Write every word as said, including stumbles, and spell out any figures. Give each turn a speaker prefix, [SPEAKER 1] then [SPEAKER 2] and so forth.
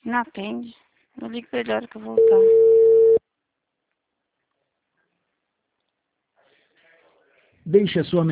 [SPEAKER 1] Não atende. Eu ligo pra ele a hora que eu voltar.
[SPEAKER 2] Deixe a sua